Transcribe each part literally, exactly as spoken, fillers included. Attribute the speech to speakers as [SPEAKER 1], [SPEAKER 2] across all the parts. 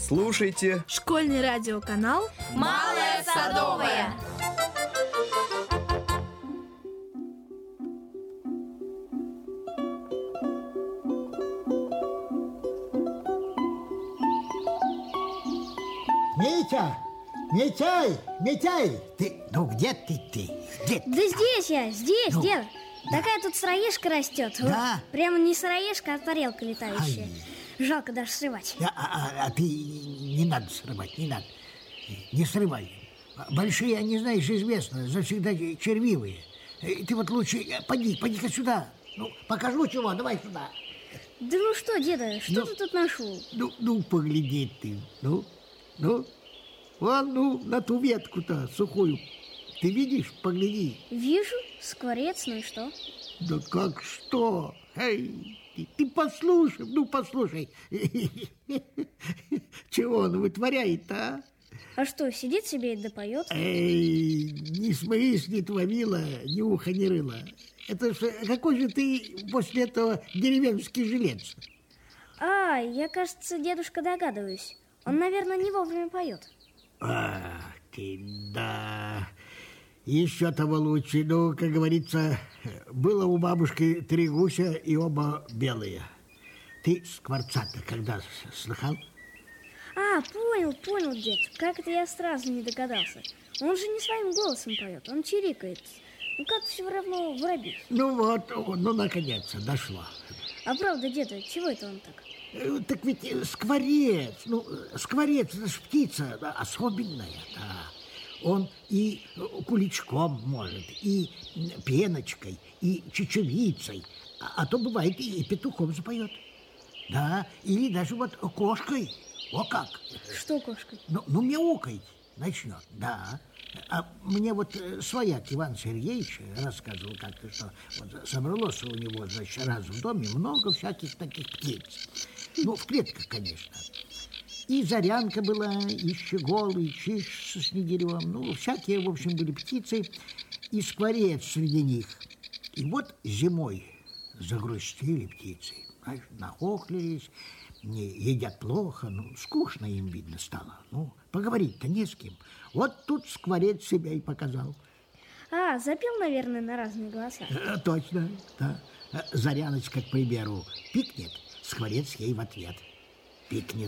[SPEAKER 1] слушайте
[SPEAKER 2] школьный радиоканал
[SPEAKER 3] «Малая Садовая».
[SPEAKER 4] Митя! Митяй! Митяй! Ты, ну где ты, ты? Где ты?
[SPEAKER 5] Да здесь я, здесь,
[SPEAKER 4] ну,
[SPEAKER 5] дед.
[SPEAKER 4] да.
[SPEAKER 5] Такая тут сыроежка растет.
[SPEAKER 4] Да?
[SPEAKER 5] Вот, прямо не сыроежка, а тарелка летающая. Ай. Жалко даже срывать.
[SPEAKER 4] А, а, а ты не надо срывать, не надо. Не срывай. Большие, они, знаешь, известно, завсегда червивые. Ты вот лучше поди, поди-ка сюда. Ну, покажу чего, давай сюда.
[SPEAKER 5] Да ну что, деда, что ну, ты тут нашел?
[SPEAKER 4] Ну, ну, погляди ты, ну, ну. Вон, ну, на ту ветку-то сухую. Ты видишь? Погляди.
[SPEAKER 5] Вижу. Скворец, ну и что?
[SPEAKER 4] Да как что? Эй, ты, ты послушай, ну послушай. Чего он вытворяет-то, а?
[SPEAKER 5] А что, сидит себе и допоет?
[SPEAKER 4] Эй, ни смысл, ни твовила, ни уха, ни рыла. Это ж, какой же ты после этого деревенский жилец?
[SPEAKER 5] А, я, кажется, дедушка, догадываюсь. Он, наверное, не вовремя поет.
[SPEAKER 4] А, ты, да. Еще того лучше. Ну, как говорится, было у бабушки три гуся и оба белые. Ты скворца-то когда слыхал?
[SPEAKER 5] А, понял, понял, дед. Как это я сразу не догадался. Он же не своим голосом поет, он чирикает. Ну, как все равно воробей.
[SPEAKER 4] Ну вот, ну, наконец, дошло.
[SPEAKER 5] А правда, деда, чего это он так?
[SPEAKER 4] Так ведь скворец, ну, скворец, это ж птица особенная, да. Он и куличком может, и пеночкой, и чечевицей, а, а то бывает и петухом запоет. Да, или даже вот кошкой. О как!
[SPEAKER 5] Что кошкой?
[SPEAKER 4] Ну, ну мяукать начнет, да. А мне вот свояк Иван Сергеевич рассказывал как-то, что вот собралось у него, значит, раз в доме много всяких таких птиц. Ну, в клетках, конечно. И зарянка была, и щегол, и чиж со снегирем. Ну, всякие, в общем, были птицы, и скворец среди них. И вот зимой загрустили птицы, знаешь, нахохлились, не едят плохо, ну, скучно им, видно, стало. Ну, поговорить-то не с кем. Вот тут скворец себя и показал.
[SPEAKER 5] А, запел, наверное, на разные голоса.
[SPEAKER 4] А, точно, да. Заряночка, к примеру, пикнет, скворец ей в ответ. Пикнет.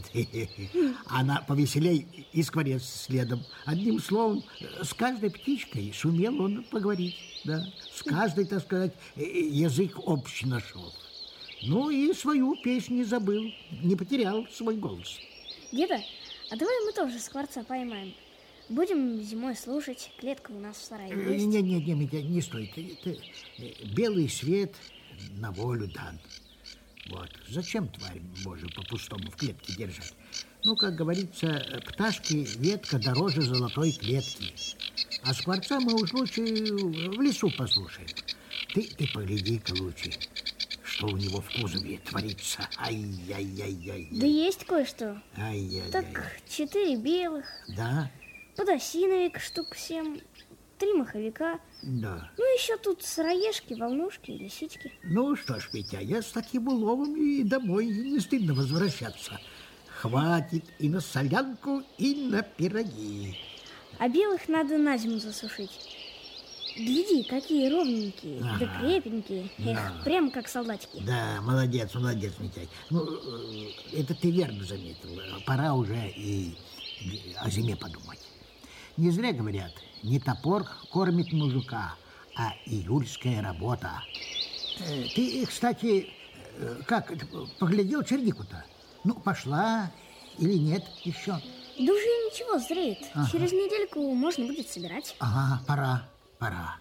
[SPEAKER 4] Она повеселей, и скворец следом. Одним словом, с каждой птичкой сумел он поговорить. Да. С каждой, так сказать, язык общий нашел. Ну и свою песню не забыл, не потерял свой голос.
[SPEAKER 5] Деда, а давай мы тоже скворца поймаем. Будем зимой слушать, клетка у нас в сарае есть.
[SPEAKER 4] Не-не-не, Митя, не стой. Ты, ты, белый свет на волю дан. Вот. Зачем, тварь Божию, по-пустому в клетке держать? Ну, как говорится, пташки ветка дороже золотой клетки. А скворца мы уж лучше в лесу послушаем. Ты, ты погляди-ка лучше, что у него в кузове творится. Ай-яй-яй-яй.
[SPEAKER 5] Да есть кое-что.
[SPEAKER 4] Ай-яй-яй.
[SPEAKER 5] Так, четыре белых.
[SPEAKER 4] Да?
[SPEAKER 5] Подосиновик штук семь. Три маховика.
[SPEAKER 4] Да.
[SPEAKER 5] Ну, еще тут сыроежки, волнушки и лисички.
[SPEAKER 4] Ну, что ж, Петя, я с таким уловом и домой не стыдно возвращаться. Хватит и на солянку, и на пироги.
[SPEAKER 5] А белых надо на зиму засушить. Гляди, какие ровненькие, ага. Да крепенькие. Эх, да. Прямо как солдатики.
[SPEAKER 4] Да, молодец, молодец, Митяй. Ну, это ты верно заметил. Пора уже и о зиме подумать. Не зря говорят, не топор кормит мужика, а июльская работа. Ты, кстати, как, поглядел чернику-то? Ну, пошла или нет еще?
[SPEAKER 5] Да уже ничего, зреет. Ага. Через недельку можно будет собирать.
[SPEAKER 4] Ага, пора, пора.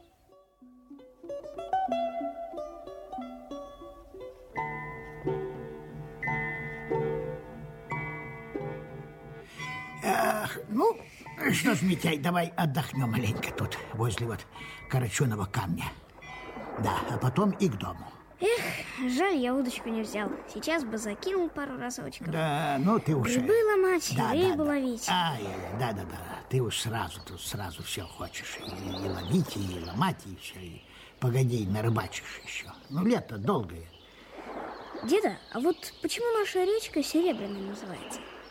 [SPEAKER 4] Эх, ну, что ж, Митяй, давай отдохнем маленько тут, возле вот Карачуного камня. Да, а потом и к дому.
[SPEAKER 5] Эх, жаль, я удочку не взял. Сейчас бы закинул пару разочков.
[SPEAKER 4] Да, ну ты уж...
[SPEAKER 5] Грибы ломать,
[SPEAKER 4] да,
[SPEAKER 5] рыбу
[SPEAKER 4] да,
[SPEAKER 5] ловить.
[SPEAKER 4] Да, да, да, да. Ты уж сразу, тут сразу все хочешь. И, и ловить, и ломать, и все. И погоди, нарыбачишь еще. Ну, лето долгое.
[SPEAKER 5] Деда, а вот почему наша речка Серебряная называется?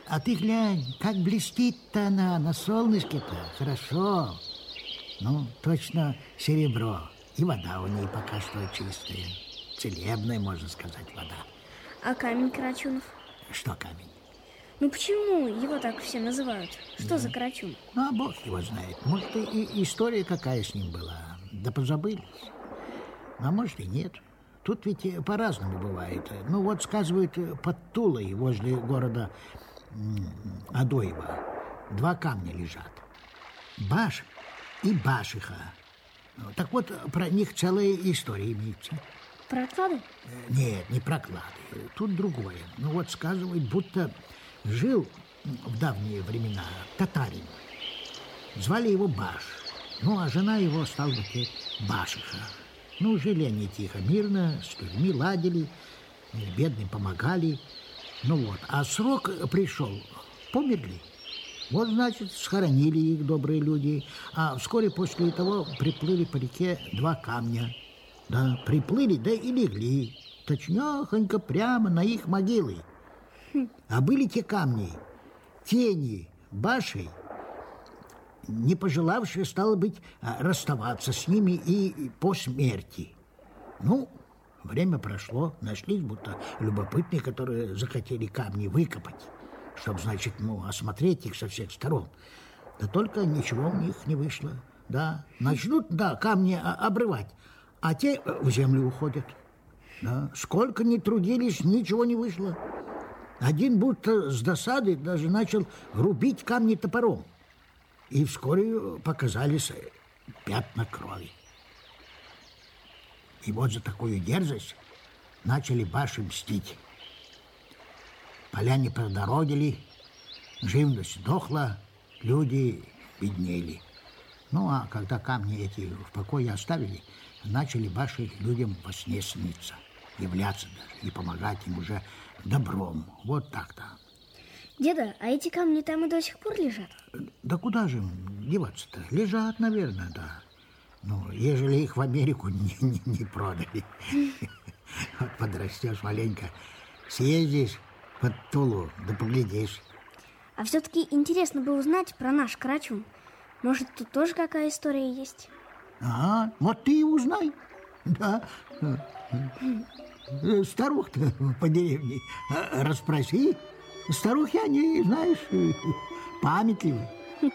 [SPEAKER 4] А ты глянь, как блестит-то она на солнышке-то. Хорошо. Ну, точно серебро. И вода у ней пока что чистая. Целебная, можно сказать, вода.
[SPEAKER 5] А камень Карачунов?
[SPEAKER 4] Что камень?
[SPEAKER 5] Ну почему его так все называют? Что да. за Карачун?
[SPEAKER 4] Ну, а бог его знает. Может, и, и история какая с ним была. Да позабылись. А может, и нет. Тут ведь по-разному бывает. Ну, вот, сказывают, под Тулой, возле города Адоева, два камня лежат. Баш и Башиха. Так вот, про них целая история имеется.
[SPEAKER 5] Про клады?
[SPEAKER 4] Нет, не про клады. Тут другое. Ну, вот, сказывают, будто жил в давние времена татарин. Звали его Баш. Ну, а жена его, стала быть, Башиха. Ну, жили они тихо, мирно, с людьми ладили, бедным помогали. Ну вот, а срок пришел, померли. Вот, значит, схоронили их добрые люди. А вскоре после того приплыли по реке два камня. Да, приплыли, да и легли. Точнёхонько прямо на их могилы. А были те камни, тени Башей, не пожелавшие, стало быть, расставаться с ними и по смерти. Ну, время прошло, нашлись будто любопытные, которые захотели камни выкопать, чтобы, значит, ну, осмотреть их со всех сторон. Да только ничего у них не вышло. Да, начнут, да, камни обрывать, а те в землю уходят. Да, сколько ни трудились, ничего не вышло. Один будто с досады даже начал рубить камни топором. И вскоре показались пятна крови. И вот за такую дерзость начали Баши мстить. Поляне продородили, живность дохла, люди беднели. Ну, а когда камни эти в покое оставили, начали Баши людям во сне сниться, являться даже и помогать им уже добром. Вот так-то.
[SPEAKER 5] Деда, а эти камни там и до сих пор лежат?
[SPEAKER 4] Да куда же им деваться-то? Лежат, наверное, да. Ну, ежели их в Америку не, не, не продали. Вот подрастешь маленько, съездишь под Тулу, да поглядишь.
[SPEAKER 5] А все-таки интересно бы узнать про наш Карачун. Может, тут тоже какая история есть?
[SPEAKER 4] А, вот ты и узнай. Да. Старух-то по деревне расспроси. Старухи, они, знаешь, памятливы.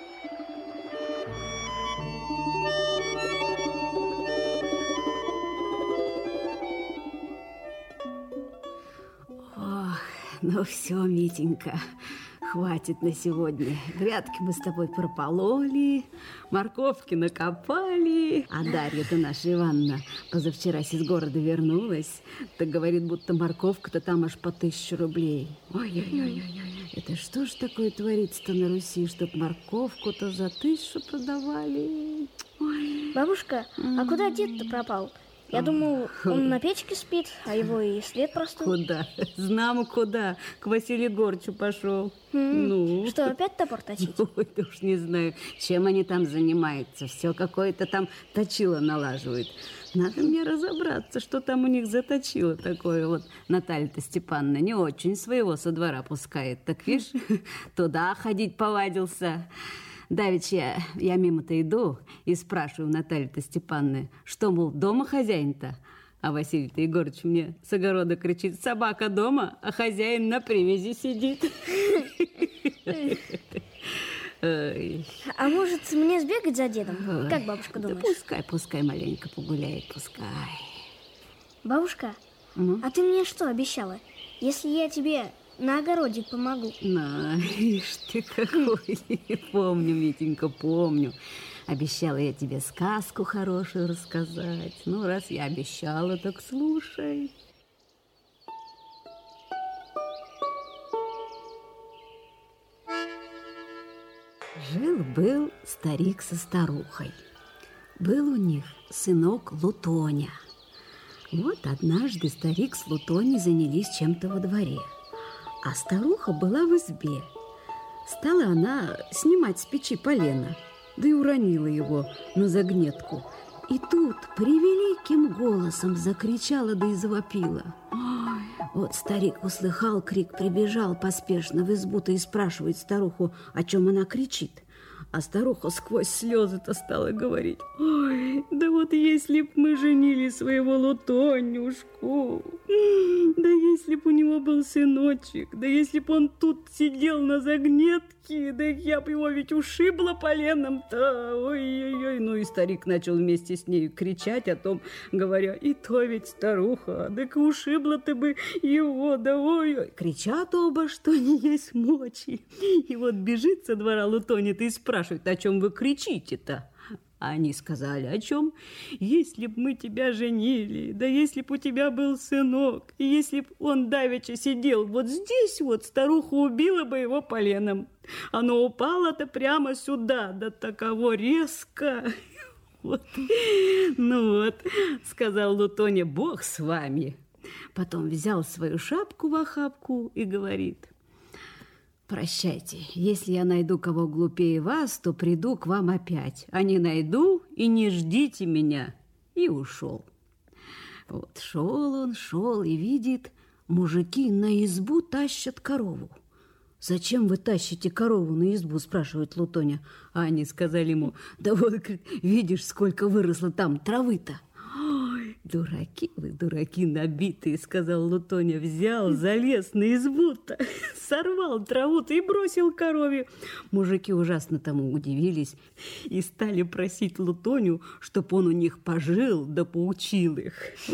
[SPEAKER 1] Ох, ну все, Митенька, хватит на сегодня. Грядки мы с тобой пропололи, морковки накопали. А Дарья-то наша Ивановна позавчера из города вернулась. Так говорит, будто морковка-то там аж по тысячу рублей. Ой-ой-ой-ой, это что ж такое творится-то на Руси, чтоб морковку-то за тысячу продавали? Ой.
[SPEAKER 5] Бабушка, а куда дед-то пропал? Я думал, он на печке спит, а его и след простыл.
[SPEAKER 1] Куда? Знамо куда. К Василию Егорычу пошел.
[SPEAKER 5] М-м.
[SPEAKER 1] Ну?
[SPEAKER 5] Что, опять топор точить?
[SPEAKER 1] Ой, да уж не знаю, чем они там занимаются. Все какое-то там точило налаживают. Надо мне разобраться, что там у них за точило такое. Вот Наталья-то Степановна не очень своего со двора пускает. Так, видишь, туда ходить повадился. Давеча я, я мимо-то иду и спрашиваю Натальи-то Степановны, что, мол, дома хозяин-то? А Василий-то Егорыч мне с огорода кричит: собака дома, а хозяин на привязи сидит.
[SPEAKER 5] А может, мне сбегать за дедом? Как бабушка думает?
[SPEAKER 1] Да пускай, пускай маленько погуляет, пускай.
[SPEAKER 5] Бабушка, а ты мне что обещала? Если я тебе на огороде помогу.
[SPEAKER 1] На, ишь ты какой. Помню, Митенька, помню. Обещала я тебе сказку хорошую рассказать. Ну, раз я обещала, так слушай. Жил-был старик со старухой. Был у них сынок Лутоня. Вот однажды старик с Лутоней занялись чем-то во дворе. А старуха была в избе. Стала она снимать с печи полено, да и уронила его на загнетку. И тут превеликим голосом закричала, да и завопила: ой, Вот старик услыхал крик, прибежал поспешно в избу-то и спрашивает старуху, о чем она кричит. А старуха сквозь слезы-то стала говорить: ой, да вот если б мы женили своего Лутонюшку, да если б у него был сыночек, да если б он тут сидел на загнетке, да я б его ведь ушибла поленом-то, ой-ой-ой. Ну и старик начал вместе с ней кричать о том, говоря: и то ведь старуха, так ушибла ты бы его, да ой-ой. Кричат оба, что не есть мочи. И вот бежит со двора Лутоня-то и спрашивает: о чем вы кричите-то? А они сказали: о чем? Если б мы тебя женили, да если б у тебя был сынок, и если б он давеча сидел вот здесь вот, старуха убила бы его поленом. Оно упало-то прямо сюда, да таково резко. Вот. Ну вот, сказал Лутоня: Бог с вами. Потом взял свою шапку в охапку и говорит: прощайте, если я найду кого глупее вас, то приду к вам опять. А не найду, и не ждите меня. И ушел. Вот шел он, шел и видит, мужики на избу тащат корову. Зачем вы тащите корову на избу, спрашивает Лутоня. А они сказали ему: да вот, видишь, сколько выросло там травы-то. Ой, дураки вы, дураки набитые, сказал Лутоня. Взял, залез на избу-то, сорвал траву-то и бросил корове. Мужики ужасно тому удивились и стали просить Лутоню, чтоб он у них пожил да поучил их.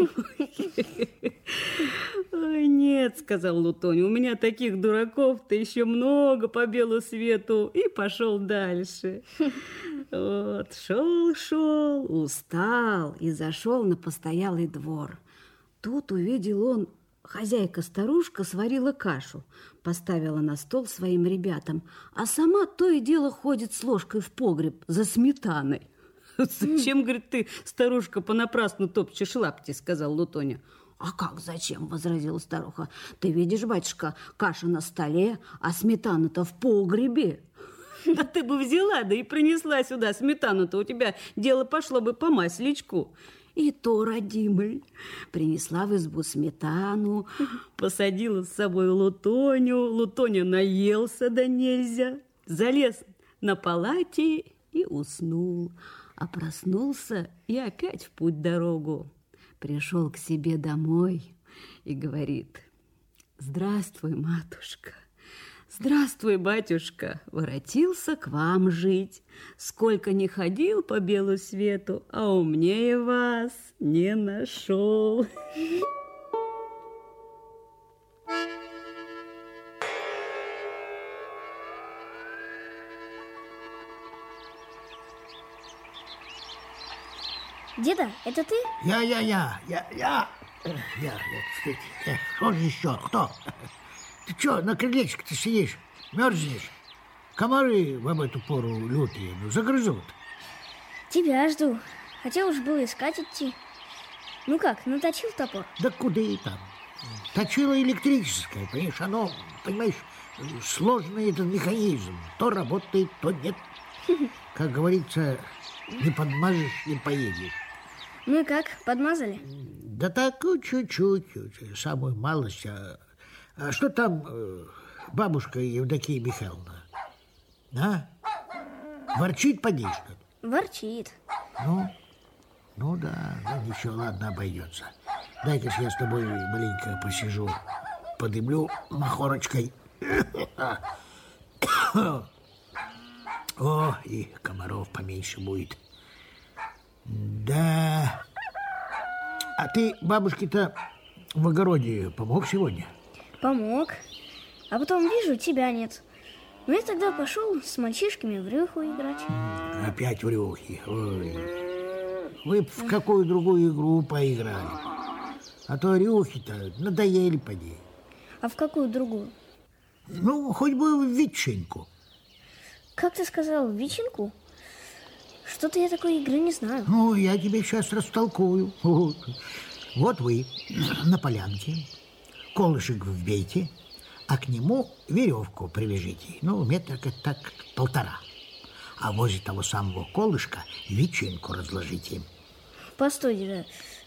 [SPEAKER 1] Ой, нет, сказал Лутоня, у меня таких дураков-то еще много по белу свету. И пошел дальше. Вот, шел, шел, устал и зашел на постоялый двор. Тут увидел он, хозяйка-старушка сварила кашу, поставила на стол своим ребятам, а сама то и дело ходит с ложкой в погреб за сметаной. «Зачем, говорит, ты, старушка, понапрасну топчешь лапти?» — сказал Лутоня. «А как зачем?» — возразила старуха. «Ты видишь, батюшка, каша на столе, а сметана-то в погребе». «Да ты бы взяла, да и принесла сюда сметану-то, у тебя дело пошло бы по масличку». И то, родимый, принесла в избу сметану, посадила с собой Лутоню. Лутоня наелся да нельзя, залез на палате и уснул. А проснулся и опять в путь-дорогу. Пришел к себе домой и говорит: «Здравствуй, матушка, здравствуй, батюшка, воротился к вам жить. Сколько не ходил по белу свету, а умнее вас не нашел».
[SPEAKER 5] Деда, это ты?
[SPEAKER 4] Я, я, я, я, я, я, я, кстати, эх, что же еще, кто? Ты что, на крылечке-то сидишь, мерзнешь? Комары в эту пору лютые, ну, загрызут.
[SPEAKER 5] Тебя жду. Хотел уж было искать идти. Ну как, наточил топор?
[SPEAKER 4] Да куда и там. Точило электрическое, понимаешь, оно, понимаешь, сложный этот механизм. То работает, то нет. Как говорится, не подмажешь, не поедешь.
[SPEAKER 5] Ну и как, подмазали?
[SPEAKER 4] Да так, чуть-чуть, самую малость. А, а что там бабушка Евдокия Михайловна? А? Ворчит, поди, что ли?
[SPEAKER 5] Ворчит.
[SPEAKER 4] Ну, ну да, ну ничего, ладно, обойдется. Дай-ка я с тобой маленько посижу, подымлю махорочкой. О, и комаров поменьше будет. Да. А ты бабушке-то в огороде помог сегодня?
[SPEAKER 5] Помог. А потом вижу, тебя нет. Ну я тогда пошел с мальчишками в рюху играть.
[SPEAKER 4] Опять в рюхи. Ой. Вы б в какую другую игру поиграли. А то рюхи-то надоели, поди.
[SPEAKER 5] А в какую другую?
[SPEAKER 4] Ну, хоть бы в ветчинку.
[SPEAKER 5] Как ты сказал, ветчинку? Что-то я такой игры не знаю.
[SPEAKER 4] Ну, я тебе сейчас растолкую. Вот, вот вы на полянке, колышек вбейте, а к нему веревку привяжите. Ну, метра так полтора. А возле того самого колышка ветчинку разложите.
[SPEAKER 5] Постой, деда,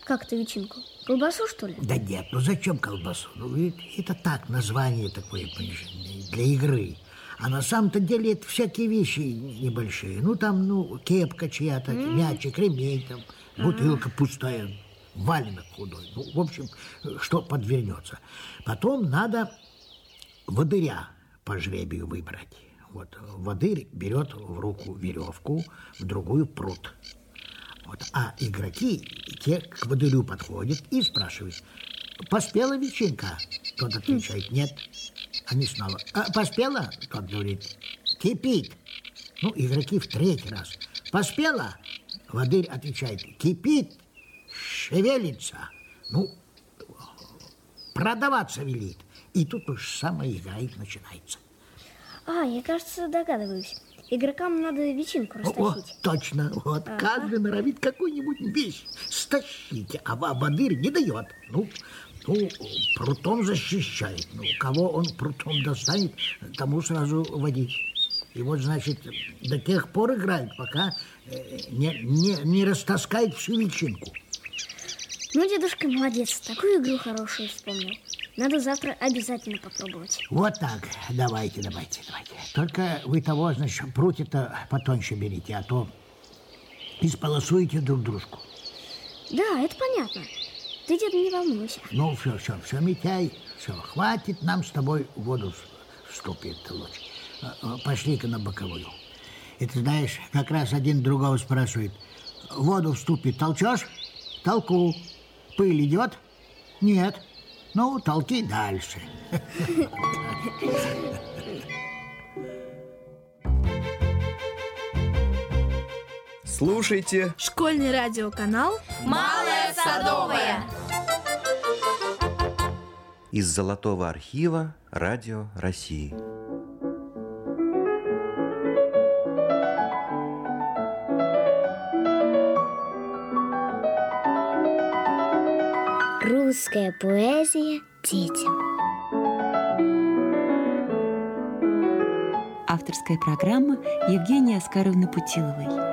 [SPEAKER 5] как это ветчинку? Колбасу, что ли?
[SPEAKER 4] Да нет, ну зачем колбасу? Ну, это так, название такое, для игры. А на самом-то деле это всякие вещи небольшие. Ну, там, ну, кепка чья-то, mm. мячик, ремень, там, бутылка пустая, валенок худой. Ну, в общем, что подвернется. Потом надо водыря по жребию выбрать. Вот водырь берет в руку веревку, в другую прут. Вот. А игроки, те к водырю подходят и спрашивают: поспела ветчинка? Тот отвечает: нет. Они снова: а, поспела? Тот говорит: кипит. Ну, игроки в третий раз: поспела? Водырь отвечает: кипит, шевелится. Ну, продаваться велит. И тут уж самая игра и начинается.
[SPEAKER 5] А, я, кажется, догадываюсь. Игрокам надо ветчинку растащить.
[SPEAKER 4] О, точно. Вот. Ага. Каждый норовит какую-нибудь вещь стащить, а водырь не дает. Ну, ну, прутом защищает. Ну, кого он прутом достанет, тому сразу водить. И вот, значит, до тех пор играет, пока не, не, не растаскает всю ветчинку.
[SPEAKER 5] Ну, дедушка молодец, такую игру хорошую вспомнил. Надо завтра обязательно попробовать.
[SPEAKER 4] Вот так. Давайте, давайте, давайте. Только вы того, значит, прутья-то потоньше берите, а то исполосуете друг дружку.
[SPEAKER 5] Да, это понятно. Ты, дед, не волнуйся.
[SPEAKER 4] Ну, все, все, все, Митяй, все, хватит нам с тобой воду в ступе толочь. Пошли-ка на боковую. И ты знаешь, как раз один другого спрашивает: воду в ступе толчешь? Толку. Пыль идет? Нет. Ну, толки дальше.
[SPEAKER 6] Слушайте
[SPEAKER 2] школьный радиоканал
[SPEAKER 3] «Малая Садовая»
[SPEAKER 7] из Золотого архива Радио России.
[SPEAKER 8] Русская поэзия детям.
[SPEAKER 9] Авторская программа Евгении Оскаровны Путиловой.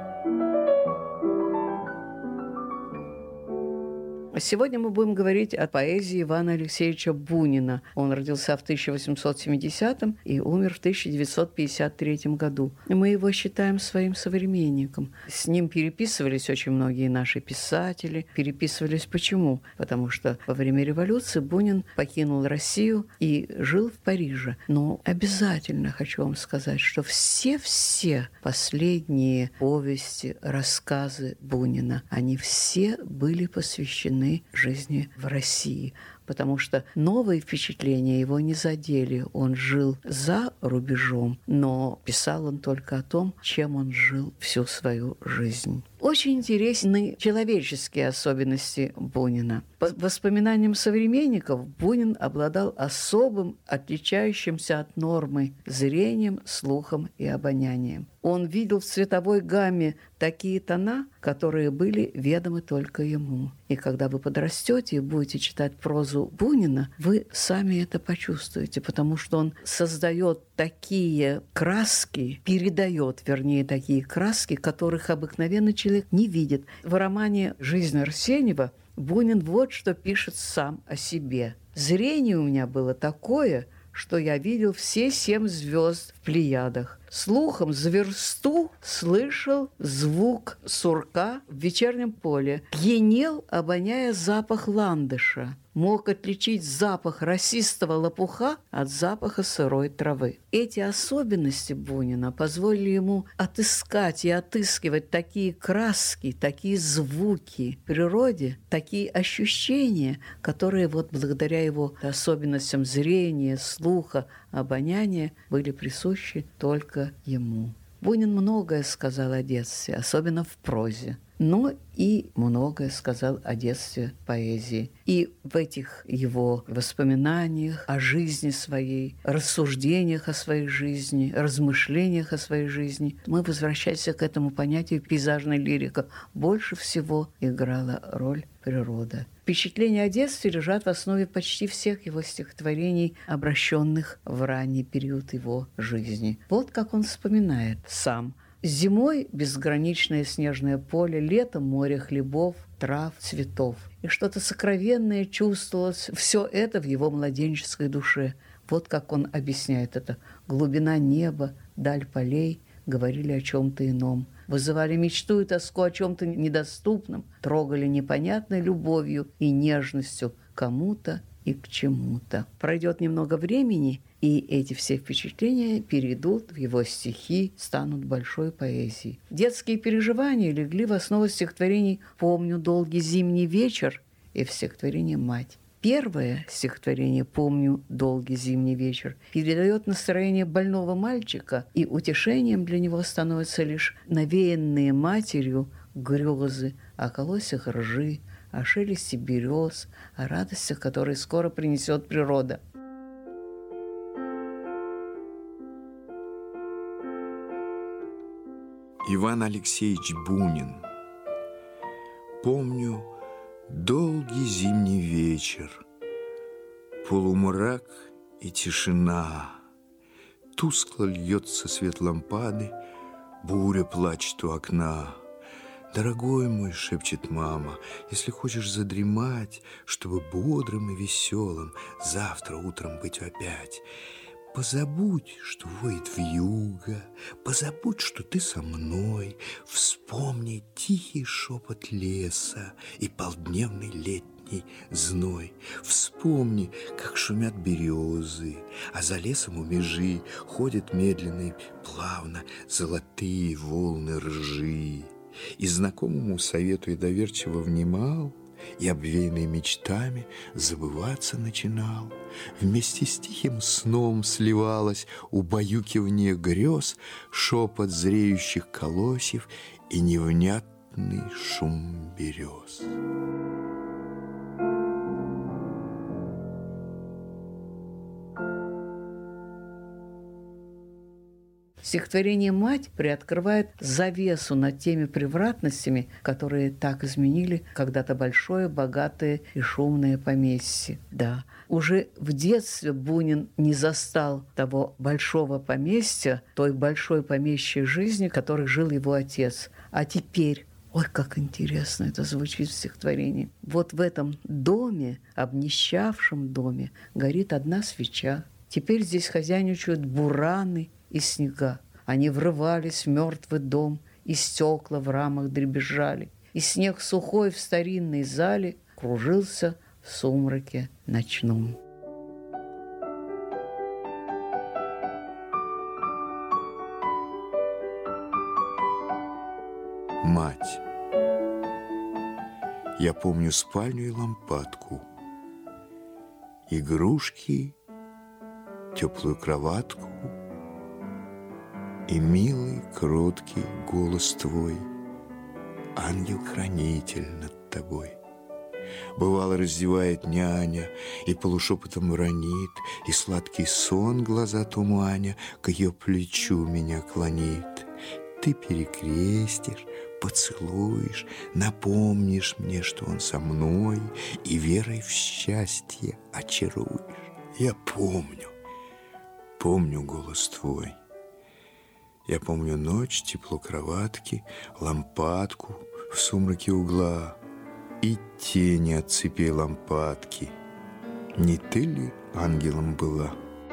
[SPEAKER 10] Сегодня мы будем говорить о поэзии Ивана Алексеевича Бунина. Он родился в тысяча восемьсот семидесятом и умер в тысяча девятьсот пятьдесят третьем году. Мы его считаем своим современником. С ним переписывались очень многие наши писатели. Переписывались почему? Потому что во время революции Бунин покинул Россию и жил в Париже. Но обязательно хочу вам сказать, что все-все последние повести, рассказы Бунина, они все были посвящены жизни в России, потому что новые впечатления его не задели. Он жил за рубежом, но писал он только о том, чем он жил всю свою жизнь. Очень интересны человеческие особенности Бунина. По воспоминаниям современников, Бунин обладал особым, отличающимся от нормы зрением, слухом и обонянием. Он видел в цветовой гамме такие тона, которые были ведомы только ему. И когда вы подрастете и будете читать прозу Бунина, вы сами это почувствуете, потому что он создает такие краски, передает, вернее, такие краски, которых обыкновенный человек не видит. В романе «Жизнь Арсеньева» Бунин вот что пишет сам о себе. «Зрение у меня было такое, что я видел все семь звезд в Плеядах. Слухом за версту слышал звук сурка в вечернем поле. Пьянел, обоняя запах ландыша. Мог отличить запах росистого лопуха от запаха сырой травы». Эти особенности Бунина позволили ему отыскать и отыскивать такие краски, такие звуки в природе, такие ощущения, которые вот благодаря его особенностям зрения, слуха, обоняния были присущи только ему. Бунин многое сказал о детстве, особенно в прозе, но и многое сказал о детстве поэзии. И в этих его воспоминаниях о жизни своей, рассуждениях о своей жизни, размышлениях о своей жизни мы возвращаемся к этому понятию пейзажной лирика. Больше всего играла роль природа. Впечатления о детстве лежат в основе почти всех его стихотворений, обращенных в ранний период его жизни. Вот как он вспоминает сам Зимой безграничное снежное поле, летом море хлебов, трав, цветов. И что-то сокровенное чувствовалось, все это в его младенческой душе. Вот как он объясняет это. Глубина неба, даль полей говорили о чем-то ином. Вызывали мечту и тоску о чем-то недоступном, трогали непонятной любовью и нежностью кому-то и к чему-то. Пройдет немного времени, и эти все впечатления перейдут в его стихи, станут большой поэзией. Детские переживания легли в основу стихотворений «Помню долгий зимний вечер» и в стихотворении «Мать». Первое стихотворение «Помню долгий зимний вечер» передает настроение больного мальчика, и утешением для него становятся лишь навеянные матерью грезы о колосьях ржи, о шелесте берез, о радостях, которые скоро принесет природа.
[SPEAKER 6] Иван Алексеевич Бунин. Помню долгий зимний вечер, полумрак и тишина. Тускло льется свет лампады, буря плачет у окна. «Дорогой мой, — шепчет мама, — если хочешь задремать, чтобы бодрым и веселым завтра утром быть опять, позабудь, что воет вьюга, позабудь, что ты со мной, вспомни тихий шепот леса и полдневный летний зной. Вспомни, как шумят березы, а за лесом у межи ходят медленно и плавно золотые волны ржи. И знакомому совету я доверчиво внимал, и, обвеянный мечтами, забываться начинал. Вместе с тихим сном сливалось убаюкивание грез, шепот зреющих колосьев и невнятный шум берез.
[SPEAKER 10] Стихотворение «Мать» приоткрывает завесу над теми превратностями, которые так изменили когда-то большое, богатое и шумное поместье. Да, уже в детстве Бунин не застал того большого поместья, той большой помещичьей жизни, в которой жил его отец. А теперь... Ой, как интересно это звучит в стихотворении. Вот в этом доме, обнищавшем доме, горит одна свеча. Теперь здесь хозяйничают бураны и снега. Они врывались в мертвый дом, и стекла в рамах дребезжали, и снег сухой в старинной зале кружился в сумраке ночном.
[SPEAKER 6] Мать. Я помню спальню и лампадку, игрушки, теплую кроватку и милый, кроткий голос твой, ангел-хранитель над тобой. Бывало, раздевает няня и полушепотом бронит, и сладкий сон глаза туманя к ее плечу меня клонит. Ты перекрестишь, поцелуешь, напомнишь мне, что он со мной, и верой в счастье очаруешь. Я помню, помню голос твой. Я помню ночь, тепло кроватки, лампадку в сумраке угла и тени от цепей лампадки. Не ты ли ангелом была?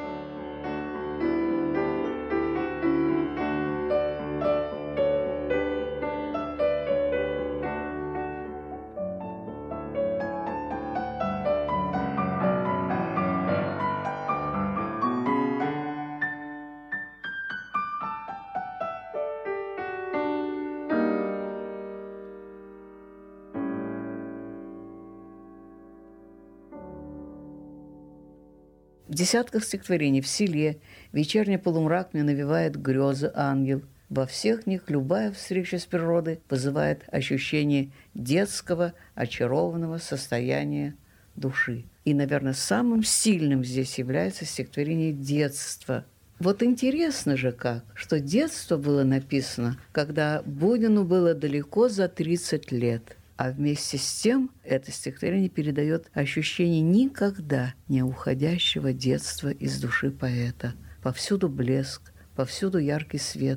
[SPEAKER 10] В десятках стихотворений «В селе», «Вечерний полумрак мне навевает грезы ангел». Во всех них любая встреча с природой вызывает ощущение детского, очарованного состояния души. И, наверное, самым сильным здесь является стихотворение «Детство». Вот интересно же как, что детство было написано, когда Бунину было далеко за тридцать лет. А вместе с тем это стихотворение передает ощущение никогда не уходящего детства из души поэта. Повсюду блеск, повсюду яркий свет,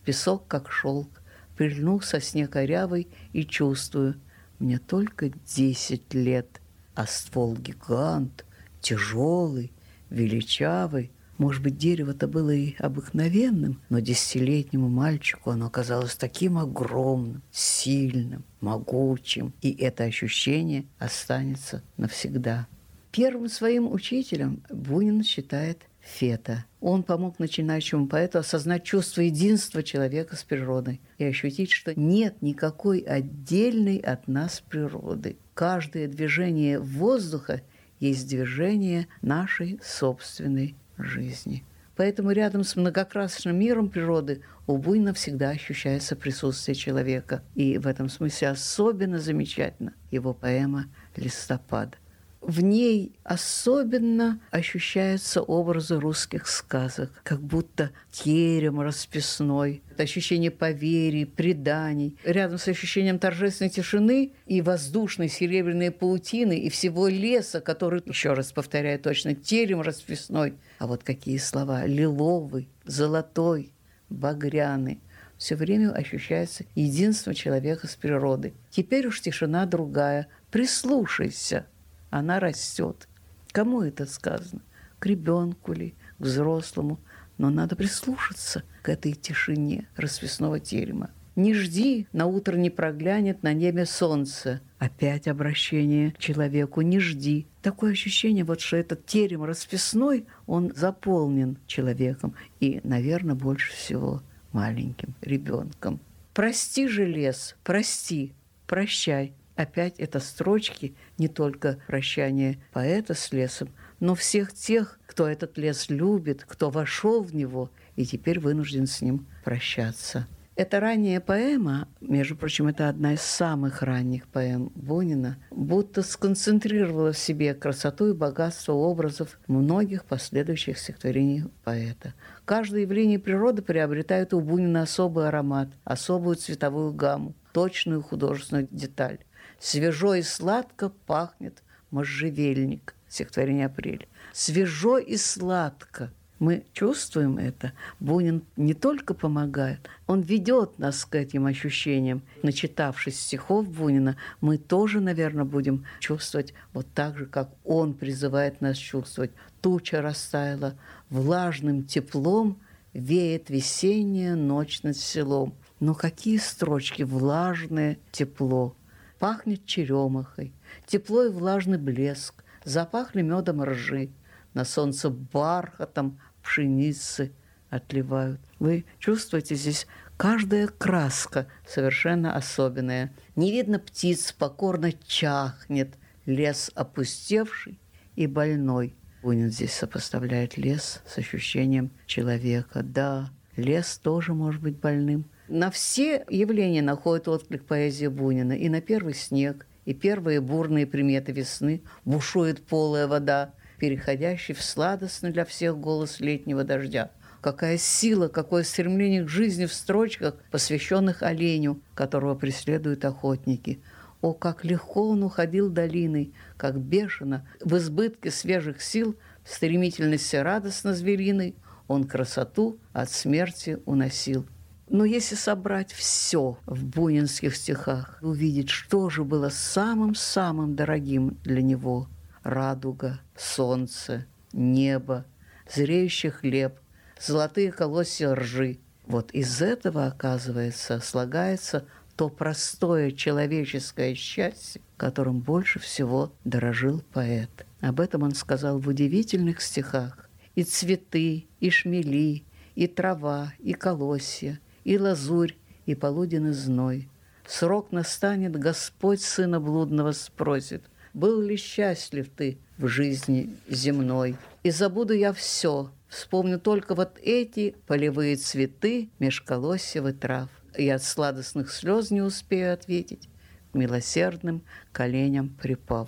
[SPEAKER 10] песок, как шелк, прильнул к сосне корявой и чувствую, мне только десять лет, а ствол гигант, тяжелый, величавый. Может быть, дерево-то было и обыкновенным, но десятилетнему мальчику оно казалось таким огромным, сильным, могучим, и это ощущение останется навсегда. Первым своим учителем Бунин считает Фета. Он помог начинающему поэту осознать чувство единства человека с природой и ощутить, что нет никакой отдельной от нас природы. Каждое движение воздуха есть движение нашей собственной жизни. Поэтому рядом с многокрасочным миром природы у Бунина всегда ощущается присутствие человека. И в этом смысле особенно замечательна его поэма «Листопад». В ней особенно ощущаются образы русских сказок, как будто терем расписной, это ощущение поверий, преданий. Рядом с ощущением торжественной тишины и воздушной серебряной паутины, и всего леса, который, еще раз повторяю точно, терем расписной. А вот какие слова: лиловый, золотой, багряный. Все время ощущается единство человека с природой. Теперь уж тишина другая. Прислушайся. Она растет. Кому это сказано? К ребенку ли, к взрослому? Но надо прислушаться к этой тишине расписного терема. Не жди, на утро не проглянет на небе солнце. Опять обращение к человеку. Не жди. Такое ощущение, вот, что этот терем расписной, он заполнен человеком. И, наверное, больше всего маленьким ребенком. Прости же лес, прости, прощай. Опять это строчки не только прощания поэта с лесом, но всех тех, кто этот лес любит, кто вошел в него и теперь вынужден с ним прощаться. Эта ранняя поэма, между прочим, это одна из самых ранних поэм Бунина, будто сконцентрировала в себе красоту и богатство образов многих последующих стихотворений поэта. Каждое явление природы приобретает у Бунина особый аромат, особую цветовую гамму, точную художественную деталь. «Свежо и сладко пахнет можжевельник» стихотворение «Апрель». Свежо и сладко. Мы чувствуем это. Бунин не только помогает, он ведет нас к этим ощущениям. Начитавшись стихов Бунина, мы тоже, наверное, будем чувствовать вот так же, как он призывает нас чувствовать. Туча растаяла, влажным теплом веет весенняя ночь над селом. Но какие строчки: влажное тепло. Пахнет черемахой, тепло и влажный блеск, запахли медом ржи, на солнце бархатом пшеницы отливают. Вы чувствуете здесь каждая краска совершенно особенная. Не видно птиц, покорно чахнет, лес опустевший и больной. Бунин здесь сопоставляет лес с ощущением человека. Да, лес тоже может быть больным. На все явления находит отклик поэзии Бунина. И на первый снег, и первые бурные приметы весны, бушует полая вода, переходящий в сладостный для всех голос летнего дождя. Какая сила, какое стремление к жизни в строчках, посвященных оленю, которого преследуют охотники. О, как легко он уходил долиной, как бешено, в избытке свежих сил, в стремительности радостно звериной, он красоту от смерти уносил. Но если собрать все в бунинских стихах, увидеть, что же было самым-самым дорогим для него: радуга, солнце, небо, зреющий хлеб, золотые колосья ржи. Вот из этого, оказывается, слагается то простое человеческое счастье, которым больше всего дорожил поэт. Об этом он сказал в удивительных стихах. И цветы, и шмели, и трава, и колосья, и лазурь, и полуденный зной. Срок настанет, Господь сына блудного спросит: был ли счастлив ты в жизни земной? И забуду я все, вспомню только вот эти полевые цветы меж колосьев и трав. И от сладостных слез не успею ответить, к милосердным коленям припав.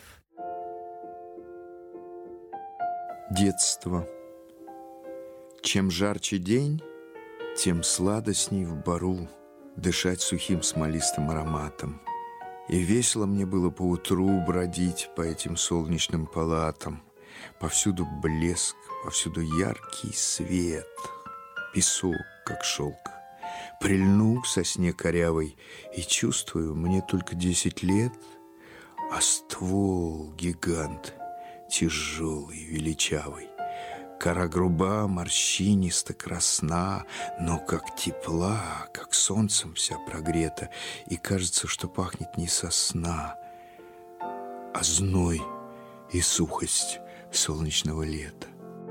[SPEAKER 6] Детство. Чем жарче день, тем сладостней в бару дышать сухим смолистым ароматом. И весело мне было поутру бродить по этим солнечным палатам. Повсюду блеск, повсюду яркий свет, песок, как шелк. Прильну к сосне корявой и чувствую, мне только десять лет, а ствол гигант, тяжелый, величавый. Кора груба, морщиниста, красна, но как тепла, как солнцем вся прогрета, и кажется, что пахнет не сосна, а зной и сухость солнечного лета.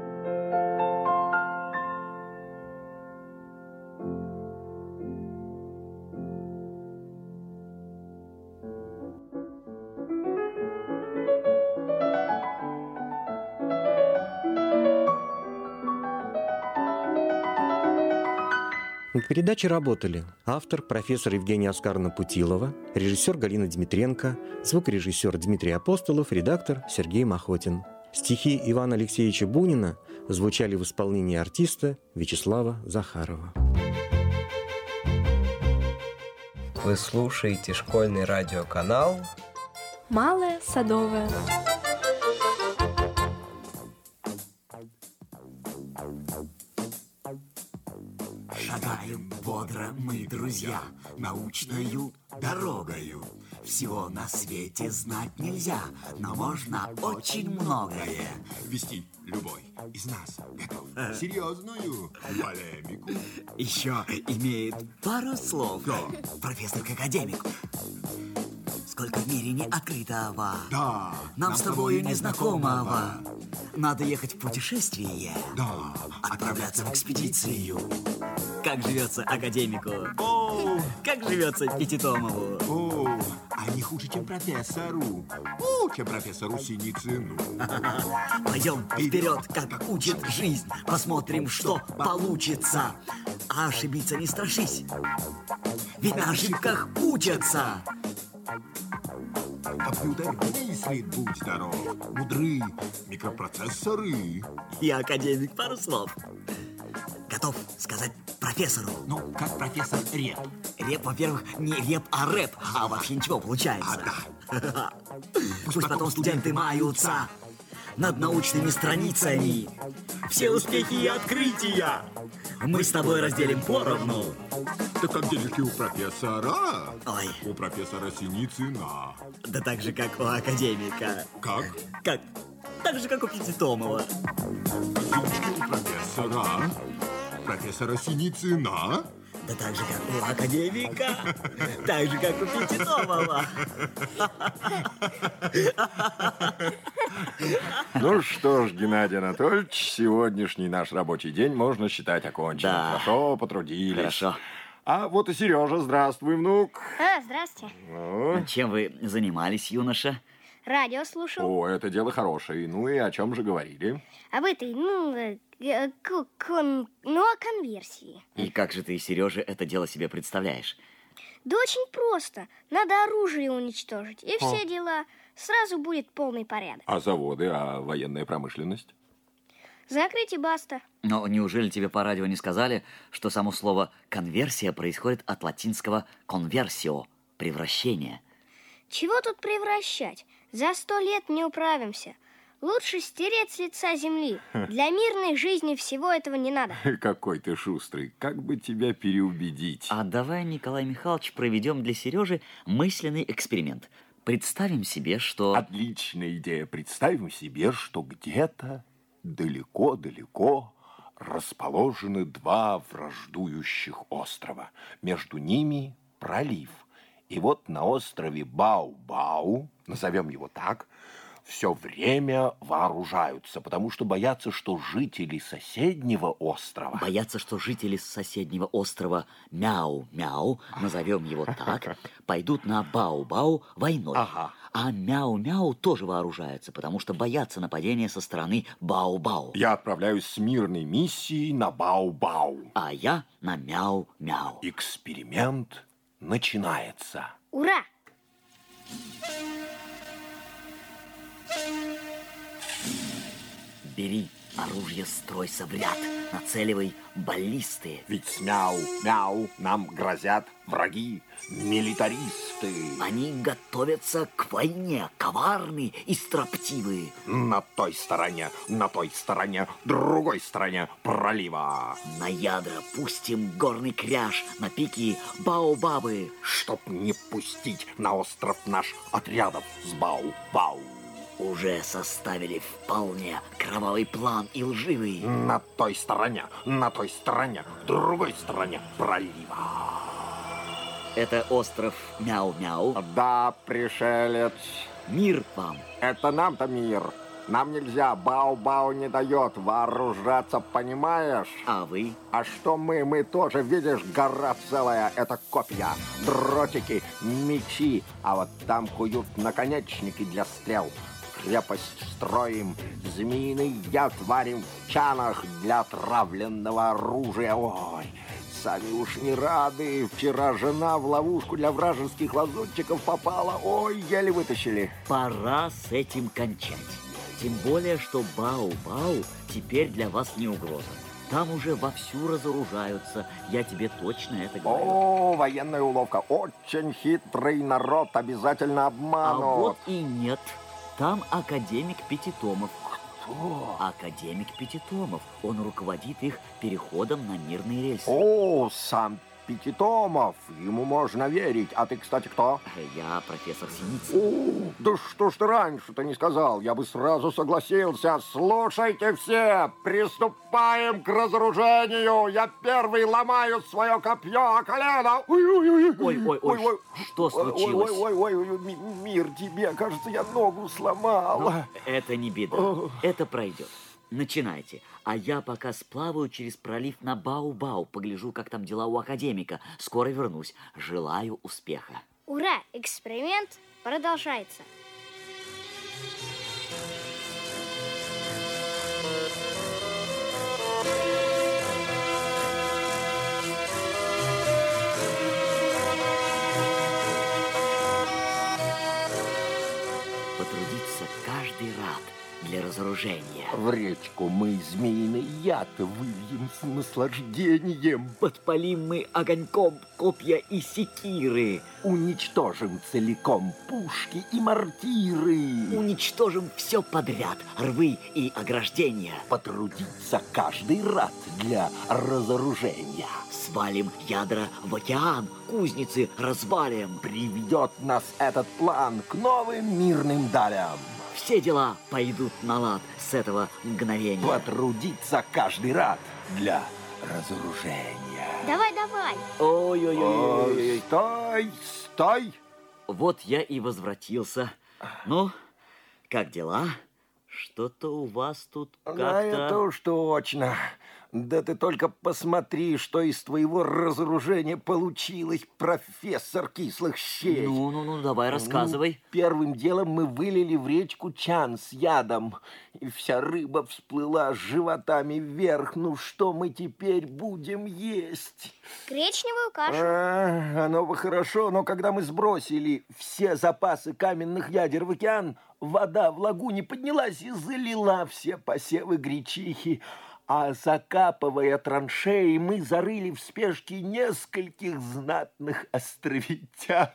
[SPEAKER 11] В передаче работали автор, профессор Евгения Оскаровна Путилова, режиссер Галина Дмитренко, звукорежиссер Дмитрий Апостолов, редактор Сергей Махотин. Стихи Ивана Алексеевича Бунина звучали в исполнении артиста Вячеслава Захарова.
[SPEAKER 12] Вы слушаете школьный радиоканал
[SPEAKER 2] «Малая Садовая».
[SPEAKER 13] Шагаем бодро мы, друзья, научною дорогою. Всего на свете знать нельзя, но можно очень многое.
[SPEAKER 14] Вести любой из нас готов серьезную полемику.
[SPEAKER 13] Еще имеет пару слов.
[SPEAKER 14] Да.
[SPEAKER 13] Профессор к академику. Сколько в мире не открытого.
[SPEAKER 14] Да.
[SPEAKER 13] Нам, нам с тобою незнакомого. Надо ехать в путешествие.
[SPEAKER 14] Да.
[SPEAKER 13] Отправляться в экспедицию. Как живется академику?
[SPEAKER 14] О!
[SPEAKER 13] Как живется Пятитомову?
[SPEAKER 14] О! А не хуже, чем профессору. О, чем профессору Синицыну.
[SPEAKER 13] Пойдем вперед, как учит жизнь. Посмотрим, что получится. А ошибиться не страшись. Ведь на ошибках учатся.
[SPEAKER 14] Компьютер мыслит, будь здоров. Мудры микропроцессоры.
[SPEAKER 13] И академик пару слов. Готов сказать профессору.
[SPEAKER 14] Ну, как профессор Реп.
[SPEAKER 13] Реп, во-первых, не реп, а рэп. А вообще ничего получается.
[SPEAKER 14] А, да.
[SPEAKER 13] Пусть, Пусть потом студенты маются над научными страницами. Все успехи и открытия мы с тобой разделим поровну.
[SPEAKER 14] Да как денежки у профессора?
[SPEAKER 13] Ой.
[SPEAKER 14] У профессора Синицына.
[SPEAKER 13] Да так же, как у академика.
[SPEAKER 14] Как?
[SPEAKER 13] Как? Так же, как у Пятитомова.
[SPEAKER 14] Денежки у профессора. Профессора Синицына.
[SPEAKER 13] Да так же, как у академика. Так же, как у Пятитомова.
[SPEAKER 15] Ну что ж, Геннадий Анатольевич, сегодняшний наш рабочий день можно считать оконченным.
[SPEAKER 13] Да.
[SPEAKER 15] Хорошо потрудились.
[SPEAKER 13] Хорошо.
[SPEAKER 15] А вот и Сережа. Здравствуй, внук.
[SPEAKER 5] А, здрасте.
[SPEAKER 15] Ну?
[SPEAKER 13] Чем вы занимались, юноша?
[SPEAKER 5] Радио слушал.
[SPEAKER 15] О, это дело хорошее. Ну и о чем же говорили?
[SPEAKER 5] Об этой, ну, э, к- кон- ну, о конверсии.
[SPEAKER 13] И как же ты, Сережа, это дело себе представляешь?
[SPEAKER 5] Да очень просто. Надо оружие уничтожить, и
[SPEAKER 15] О.
[SPEAKER 5] все дела. Сразу будет полный порядок.
[SPEAKER 15] А заводы, а военная промышленность?
[SPEAKER 5] Закрыть и баста.
[SPEAKER 13] Но неужели тебе по радио не сказали, что само слово «конверсия» происходит от латинского «conversio» – «превращение»?
[SPEAKER 5] Чего тут превращать? За сто лет не управимся. Лучше стереть с лица земли. Для мирной жизни всего этого не надо.
[SPEAKER 15] Какой ты шустрый. Как бы тебя переубедить?
[SPEAKER 13] А давай, Николай Михайлович, проведем для Сережи мысленный эксперимент. Представим себе, что...
[SPEAKER 15] Отличная идея. Представим себе, что где-то далеко-далеко расположены два враждующих острова. Между ними пролив. И вот на острове Бау-Бау, назовем его так, все время вооружаются, потому что боятся, что жители соседнего острова...
[SPEAKER 13] Боятся, что жители соседнего острова Мяу-Мяу, назовем его так, пойдут на Бау-Бау войной.
[SPEAKER 15] Ага.
[SPEAKER 13] А Мяу-Мяу тоже вооружаются, потому что боятся нападения со стороны Бау-Бау.
[SPEAKER 15] Я отправляюсь с мирной миссией на Бау-Бау.
[SPEAKER 13] А я на Мяу-Мяу.
[SPEAKER 15] Эксперимент начинается.
[SPEAKER 5] Ура!
[SPEAKER 13] Бери Оружие стройся в ряд, нацеливай баллисты.
[SPEAKER 15] Ведь с мяу-мяу нам грозят враги, милитаристы.
[SPEAKER 13] Они готовятся к войне, коварны и строптивы.
[SPEAKER 15] На той стороне, на той стороне, другой стороне пролива.
[SPEAKER 13] На ядра пустим горный кряж, на пики баобабы.
[SPEAKER 15] Чтоб не пустить на остров наш отрядов с бау-бау.
[SPEAKER 13] Уже составили вполне кровавый план и лживый.
[SPEAKER 15] На той стороне, на той стороне, другой стороне пролива.
[SPEAKER 13] Это остров Мяу-Мяу?
[SPEAKER 15] Да, пришелец.
[SPEAKER 13] Мир вам.
[SPEAKER 15] Это нам-то мир. Нам нельзя, Бау-Бау не дает вооружаться, понимаешь?
[SPEAKER 13] А вы?
[SPEAKER 15] А что мы? Мы тоже, видишь, гора целая. Это копья, дротики, мечи. А вот там куют наконечники для стрел. Крепость строим, змеиный яд варим в чанах для отравленного оружия. Ой, сами уж не рады. Вчера жена в ловушку для вражеских лазутчиков попала. Ой, еле вытащили.
[SPEAKER 13] Пора с этим кончать. Тем более, что Бау-Бау теперь для вас не угроза. Там уже вовсю разоружаются. Я тебе точно это говорю.
[SPEAKER 15] О, военная уловка. Очень хитрый народ, обязательно обманут.
[SPEAKER 13] А вот и нет. Там академик Пятитомов.
[SPEAKER 15] Кто?
[SPEAKER 13] Академик Пятитомов. Он руководит их переходом на мирные рельсы.
[SPEAKER 15] О, сам Пятитомов. Ему можно верить. А ты, кстати, кто?
[SPEAKER 13] Я профессор Синицын.
[SPEAKER 15] О, да что ж ты раньше-то не сказал? Я бы сразу согласился. Слушайте все, приступаем к разоружению. Я первый ломаю свое копье о колено.
[SPEAKER 13] Ой-ой-ой, что случилось?
[SPEAKER 15] Ой-ой-ой, мир тебе, кажется, я ногу сломал.
[SPEAKER 13] Но это не беда, это пройдет. Начинайте, а я пока сплаваю через пролив на Бау-Бау, погляжу, как там дела у академика. Скоро вернусь. Желаю успеха.
[SPEAKER 5] Ура! Эксперимент продолжается.
[SPEAKER 13] Потрудиться каждый рад для разоружения.
[SPEAKER 15] В речку мы змеиный яд выльем с наслаждением.
[SPEAKER 13] Подпалим мы огоньком копья и секиры.
[SPEAKER 15] Уничтожим целиком пушки и мортиры.
[SPEAKER 13] Уничтожим все подряд, рвы и ограждения.
[SPEAKER 15] Потрудиться каждый рад для разоружения.
[SPEAKER 13] Свалим ядра в океан, кузницы развалим.
[SPEAKER 15] Приведет нас этот план к новым мирным далям.
[SPEAKER 13] Все дела пойдут на лад с этого мгновения.
[SPEAKER 15] Потрудиться каждый рад для разоружения.
[SPEAKER 5] Давай, давай.
[SPEAKER 13] Ой-ой-ой.
[SPEAKER 15] Стой, стой.
[SPEAKER 13] Вот я и возвратился. Ну, как дела? Что-то у вас тут как-то...
[SPEAKER 15] А это уж точно. Да ты только посмотри, что из твоего разоружения получилось, профессор кислых щей.
[SPEAKER 13] Ну-ну-ну, давай рассказывай.
[SPEAKER 15] Ну, первым делом мы вылили в речку чан с ядом, и вся рыба всплыла животами вверх. Ну что мы теперь будем есть?
[SPEAKER 5] Гречневую кашу.
[SPEAKER 15] А, оно бы хорошо, но когда мы сбросили все запасы каменных ядер в океан, вода в лагуне поднялась и залила все посевы гречихи. А закапывая траншеи, мы зарыли в спешке нескольких знатных островитян.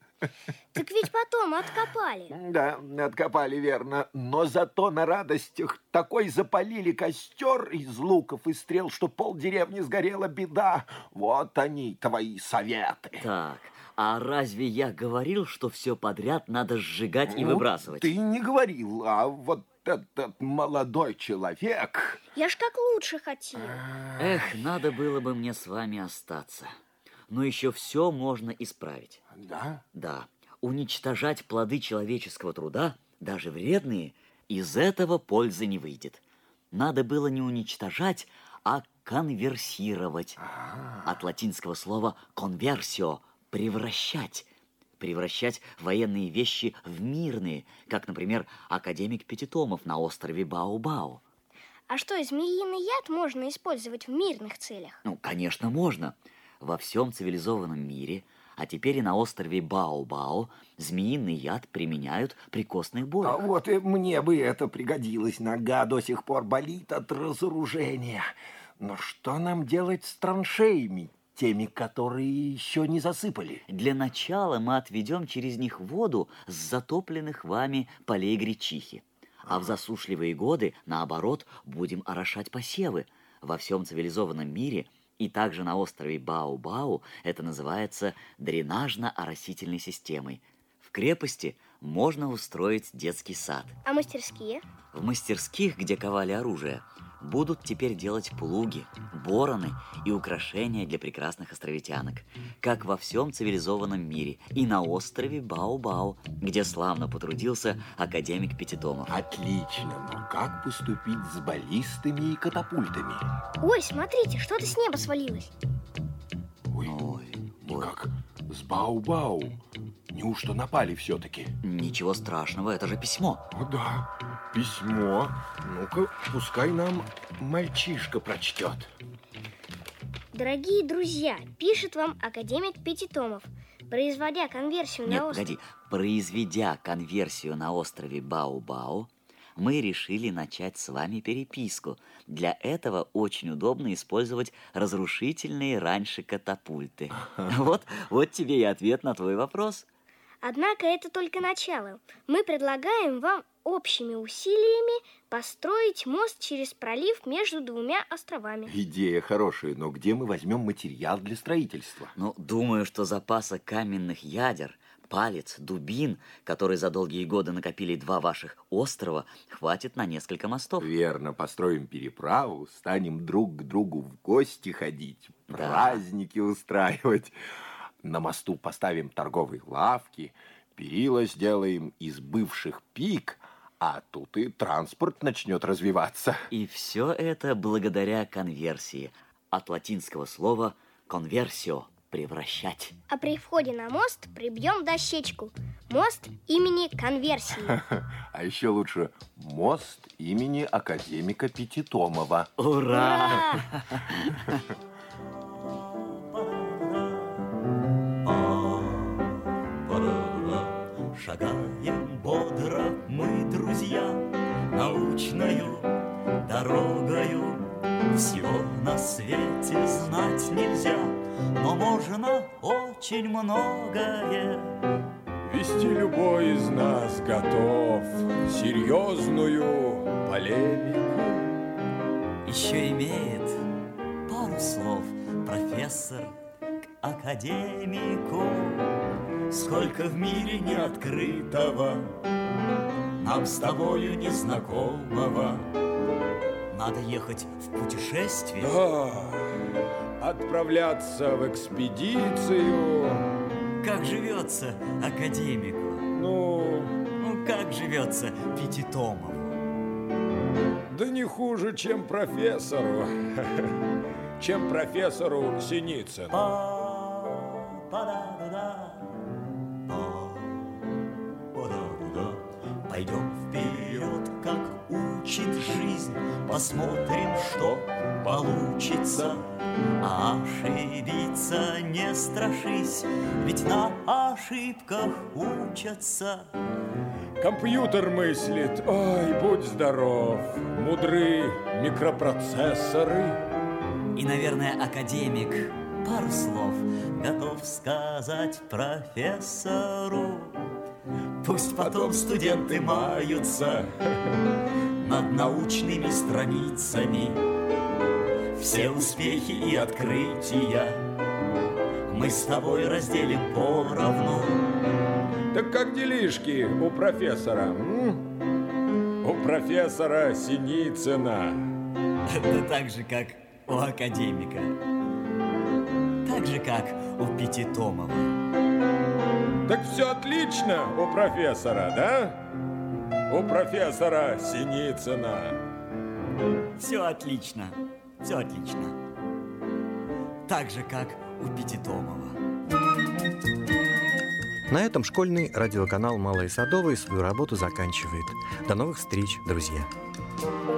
[SPEAKER 5] Так ведь потом откопали.
[SPEAKER 15] Да, откопали, верно. Но зато на радостях такой запалили костер из луков и стрел, что полдеревни сгорела, беда. Вот они, твои советы.
[SPEAKER 13] Так, а разве я говорил, что все подряд надо сжигать
[SPEAKER 15] ну,
[SPEAKER 13] и выбрасывать?
[SPEAKER 15] Ты не говорил, а вот этот молодой человек...
[SPEAKER 5] Я ж как лучше хотел.
[SPEAKER 13] Эх, надо было бы мне с вами остаться. Но еще все можно исправить.
[SPEAKER 15] Да?
[SPEAKER 13] Да. Уничтожать плоды человеческого труда, даже вредные, из этого пользы не выйдет. Надо было не уничтожать, а конверсировать. А-а-а. От латинского слова «конверсио» – превращать. Превращать военные вещи в мирные, как, например, академик Пятитомов на острове Бау-Бау.
[SPEAKER 5] А что, змеиный яд можно использовать в мирных целях?
[SPEAKER 13] Ну, конечно, можно. Во всем цивилизованном мире А теперь и на острове Бао-Бао змеиный яд применяют при костных болях.
[SPEAKER 15] А вот и мне бы это пригодилось. Нога до сих пор болит от разоружения. Но что нам делать с траншеями, теми, которые еще не засыпали?
[SPEAKER 13] Для начала мы отведем через них воду с затопленных вами полей гречихи. А в засушливые годы, наоборот, будем орошать посевы. Во всем цивилизованном мире и также на острове Бао-Бао это называется дренажно-оросительной системой. В крепости можно устроить детский сад.
[SPEAKER 5] А мастерские?
[SPEAKER 13] В мастерских, где ковали оружие, будут теперь делать плуги, бороны и украшения для прекрасных островитянок, как во всем цивилизованном мире, и на острове Бао-Бао, где славно потрудился академик Пятитомов.
[SPEAKER 15] Отлично, но как поступить с баллистами и катапультами?
[SPEAKER 5] Ой, смотрите, что-то с неба свалилось.
[SPEAKER 15] Ой, Ой никак с Бао-Бао. Неужто напали все-таки?
[SPEAKER 13] Ничего страшного, это же письмо.
[SPEAKER 15] О, да, письмо. Ну-ка, пускай нам мальчишка прочтет.
[SPEAKER 5] Дорогие друзья, пишет вам академик Пятитомов, производя конверсию
[SPEAKER 13] Нет,
[SPEAKER 5] на острове...
[SPEAKER 13] погоди, произведя конверсию на острове Бао-Бао, мы решили начать с вами переписку. Для этого очень удобно использовать разрушительные раньше катапульты. Вот, вот тебе и ответ на твой вопрос.
[SPEAKER 5] Однако это только начало. Мы предлагаем вам общими усилиями построить мост через пролив между двумя островами.
[SPEAKER 15] Идея хорошая, но где мы возьмем материал для строительства?
[SPEAKER 13] Ну, думаю, что запаса каменных ядер, палец, дубин, которые за долгие годы накопили два ваших острова, хватит на несколько мостов.
[SPEAKER 15] Верно, построим переправу, станем друг к другу в гости ходить,
[SPEAKER 13] да.
[SPEAKER 15] праздники устраивать. На мосту поставим торговые лавки, перила сделаем из бывших пик, а тут и транспорт начнет развиваться.
[SPEAKER 13] И все это благодаря конверсии. От латинского слова «конверсио» – превращать.
[SPEAKER 5] А при входе на мост прибьем дощечку. Мост имени конверсии.
[SPEAKER 15] А еще лучше мост имени академика Пятитомова.
[SPEAKER 13] Ура! Шагаем бодро мы, друзья, научною дорогою. Всего на свете знать нельзя, но можно очень многое.
[SPEAKER 16] Вести любой из нас готов серьезную полемику.
[SPEAKER 13] Еще имеет пару слов профессор к академику. Сколько в мире неоткрытого, нам с тобою незнакомого. Надо ехать в путешествие.
[SPEAKER 16] Да, отправляться в экспедицию.
[SPEAKER 13] Как живется академику?
[SPEAKER 16] Ну,
[SPEAKER 13] ну как живется Пятитомову?
[SPEAKER 16] Да не хуже, чем профессору. Чем профессору Синицыну.
[SPEAKER 13] Пойдем вперед, как учит жизнь, посмотрим, что получится. А ошибиться не страшись, ведь на ошибках учатся.
[SPEAKER 16] Компьютер мыслит, ой, будь здоров, мудры микропроцессоры.
[SPEAKER 13] И, наверное, академик пару слов готов сказать профессору. Пусть потом студенты маются над научными страницами. Все успехи и открытия мы с тобой разделим поровну.
[SPEAKER 16] Так как делишки у профессора? М? У профессора Синицына.
[SPEAKER 13] Это так же, как у академика. Так же, как у Пятитомова.
[SPEAKER 16] Так все отлично у профессора, да? У профессора Синицына.
[SPEAKER 13] Все отлично, все отлично. Так же, как у Пятитомова.
[SPEAKER 11] На этом школьный радиоканал «Малые Садовые» свою работу заканчивает. До новых встреч, друзья!